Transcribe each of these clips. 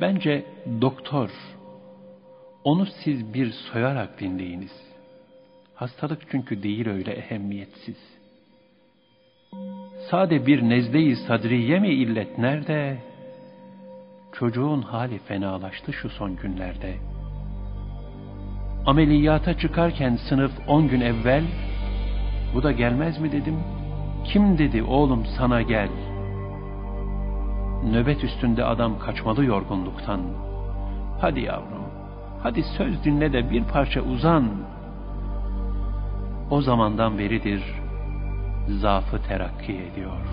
Bence doktor, onu siz bir soyarak dinleyiniz. Hastalık çünkü değil öyle ehemmiyetsiz. Sade bir nezle-i sadriye mi illet nerede? Çocuğun hali fenalaştı şu son günlerde. Ameliyata çıkarken sınıf 10 gün evvel, bu da gelmez mi dedim. Kim dedi oğlum sana gel? Nöbet üstünde adam kaçmalı yorgunluktan. Hadi yavrum, hadi söz dinle de bir parça uzan. O zamandan beridir zaafı terakki ediyor.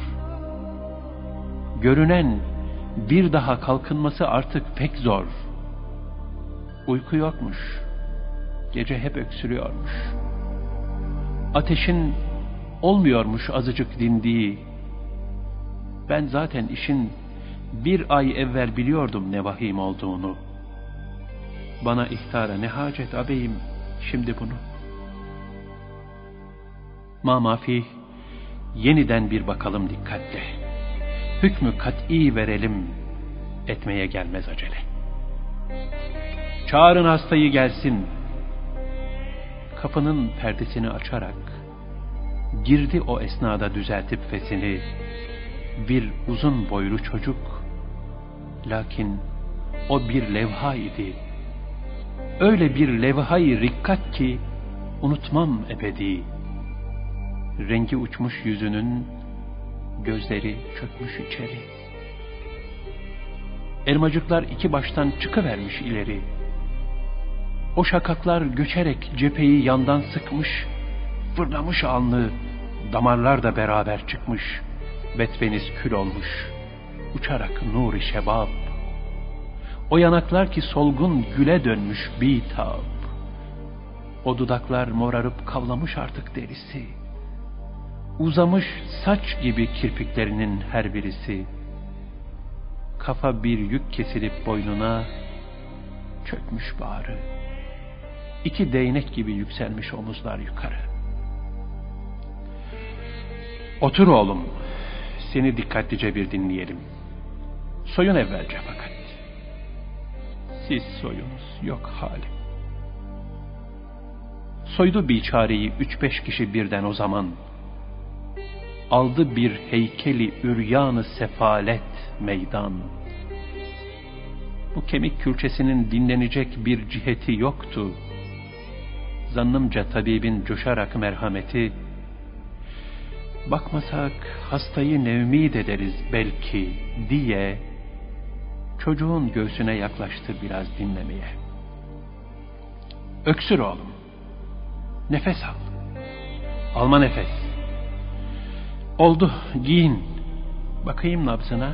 Görünen bir daha kalkınması artık pek zor. Uyku yokmuş, gece hep öksürüyormuş. Ateşin olmuyormuş azıcık dindiği. Ben zaten işin bir ay evvel biliyordum ne vahim olduğunu. Bana ihtara ne hacet ağabeyim şimdi bunu. Ma mafi, yeniden bir bakalım dikkatle. Hükmü kat'i verelim, etmeye gelmez acele. Çağırın hastayı gelsin. Kapının perdesini açarak girdi o esnada düzeltip fesini bir uzun boylu çocuk. Lakin o bir levha idi. Öyle bir levha-i rikkat ki unutmam ebedi. Rengi uçmuş yüzünün, gözleri çökmüş içeri. Elmacıklar iki baştan çıkıvermiş ileri. O şakaklar göçerek cepheyi yandan sıkmış, fırlamış alnı, damarlar da beraber çıkmış, betveniz kül olmuş, uçarak nur-i şebab. O yanaklar ki solgun güle dönmüş bitap. O dudaklar morarıp kavlamış artık derisi. Uzamış saç gibi kirpiklerinin her birisi. Kafa bir yük kesilip boynuna, çökmüş bağrı. İki değnek gibi yükselmiş omuzlar yukarı. Otur oğlum, seni dikkatlice bir dinleyelim. Soyun evvelce fakat. Siz soyunuz, yok halim. Soydu biçareyi 3-5 kişi birden o zaman. Aldı bir heykeli üryanı sefalet meydan. Bu kemik külçesinin dinlenecek bir ciheti yoktu. Zannımca tabibin coşarak merhameti, bakmasak hastayı nevmid ederiz belki diye, çocuğun göğsüne yaklaştı biraz dinlemeye. Öksür oğlum, nefes al, alma nefes. Oldu, giyin, bakayım nabzına.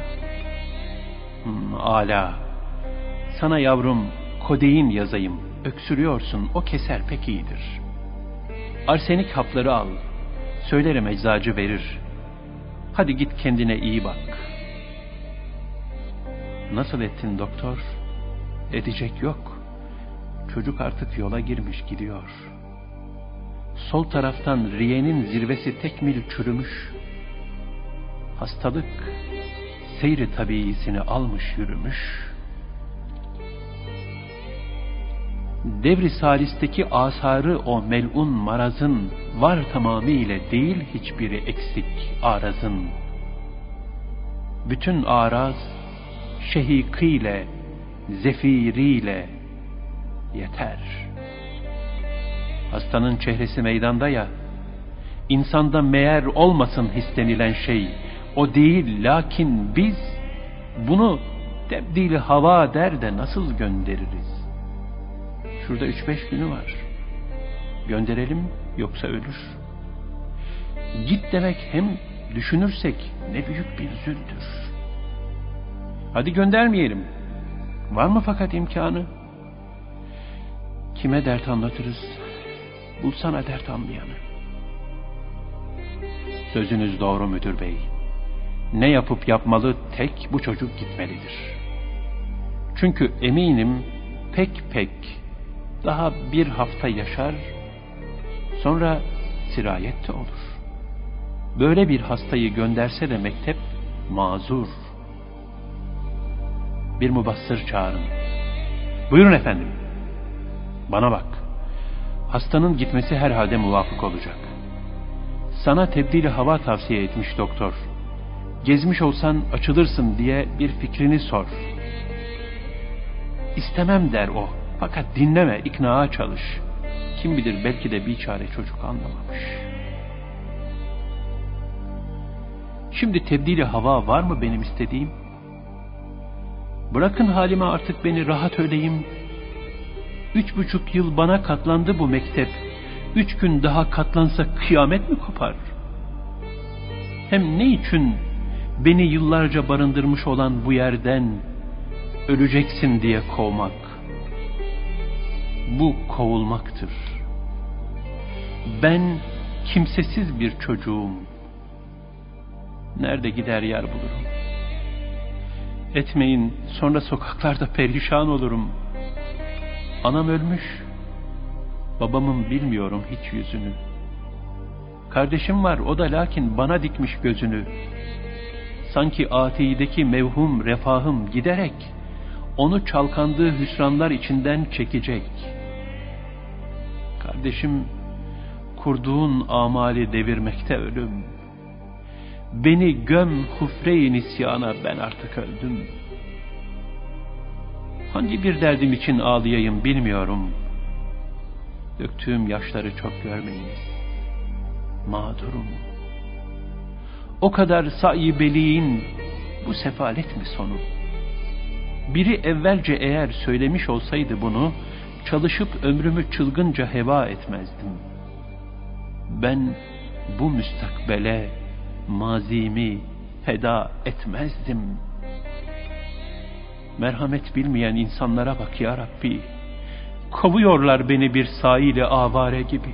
Âlâ, sana yavrum kodein yazayım, öksürüyorsun, o keser pek iyidir. Arsenik hapları al, söylerim eczacı verir. Hadi git kendine iyi bak. Nasıl ettin doktor? Edecek yok. Çocuk artık yola girmiş gidiyor. Sol taraftan riyenin zirvesi tekmil çürümüş. Hastalık seyri tabiisini almış yürümüş. Devri salisteki asarı o melun marazın var tamamıyla değil hiçbiri eksik arazın. Bütün araz şehikiyle, zefiriyle yeter. Hastanın çehresi meydanda ya, insanda meğer olmasın hissenilen şey, o değil lakin biz bunu tebdili hava der de nasıl göndeririz? Şurada 3-5 günü var. Gönderelim yoksa ölür. Git demek hem düşünürsek ne büyük bir züldür. Hadi göndermeyelim. Var mı fakat imkanı? Kime dert anlatırız? Bulsana dert anlayanı. Sözünüz doğru müdür bey. Ne yapıp yapmalı tek bu çocuk gitmelidir. Çünkü eminim pek daha bir hafta yaşar, sonra sirayet de olur. Böyle bir hastayı gönderse de mektep mazur. Bir mubassır çağırın. Buyurun efendim. Bana bak. Hastanın gitmesi herhalde muvafık olacak. Sana tebdili hava tavsiye etmiş doktor. Gezmiş olsan açılırsın diye bir fikrini sor. İstemem der o. Fakat dinleme, iknaa çalış. Kim bilir belki de biçare çocuk anlamamış. Şimdi tebdili hava var mı benim istediğim? Bırakın halime artık, beni rahat öleyim. 3,5 yıl bana katlandı bu mektep. 3 gün daha katlansa kıyamet mi kopar? Hem ne için beni yıllarca barındırmış olan bu yerden öleceksin diye kovmak? Bu kovulmaktır. Ben kimsesiz bir çocuğum. Nerede gider yer bulurum? Etmeyin, sonra sokaklarda perişan olurum. Anam ölmüş. Babamın bilmiyorum hiç yüzünü. Kardeşim var, o da lakin bana dikmiş gözünü. Sanki atideki mevhum refahım giderek onu çalkandığı hüsranlar içinden çekecek. Kardeşim, kurduğun amali devirmekte ölüm. Beni göm hufre-i nisyana, ben artık öldüm. Hangi bir derdim için ağlayayım bilmiyorum. Döktüğüm yaşları çok görmeyiniz. Mağdurum. O kadar sa'i beliğin bu sefalet mi sonu? Biri evvelce eğer söylemiş olsaydı bunu, çalışıp ömrümü çılgınca heba etmezdim. Ben bu müstakbele mazimi feda etmezdim. Merhamet bilmeyen insanlara bak ya Rabbi. Kovuyorlar beni bir sahile avare gibi.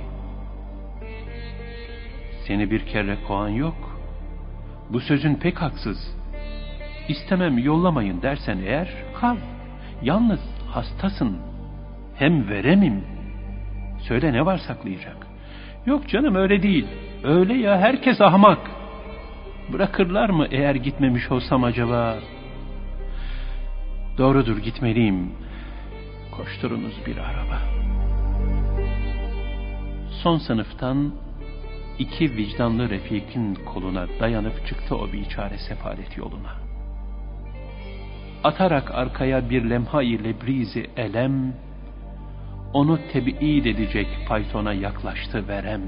Seni bir kere kovan yok. Bu sözün pek haksız. İstemem, yollamayın dersen eğer, kal. Yalnız hastasın. Hem veremim. Söyle, ne var saklayacak? Yok canım, öyle değil. Öyle ya, herkes ahmak. Bırakırlar mı eğer gitmemiş olsam acaba? Doğrudur, gitmeliyim. Koşturunuz bir araba. Son sınıftan 2 vicdanlı refikin koluna dayanıp çıktı o biçare sefalet yoluna. Atarak arkaya bir lemha-i lebrizi elem, onu teb'id edecek faytona yaklaştı verem.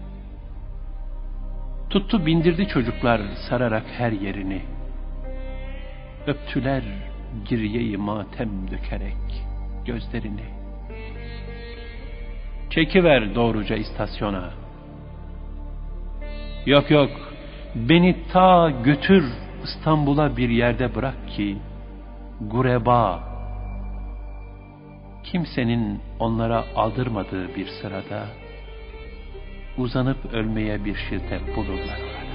Tuttu bindirdi çocuklar sararak her yerini. Öptüler girye-i matem dökerek gözlerini. Çekiver doğruca istasyona. Yok yok, beni ta götür İstanbul'a bir yerde bırak ki gureba, kimsenin onlara aldırmadığı bir sırada uzanıp ölmeye bir şiddet bulurlar.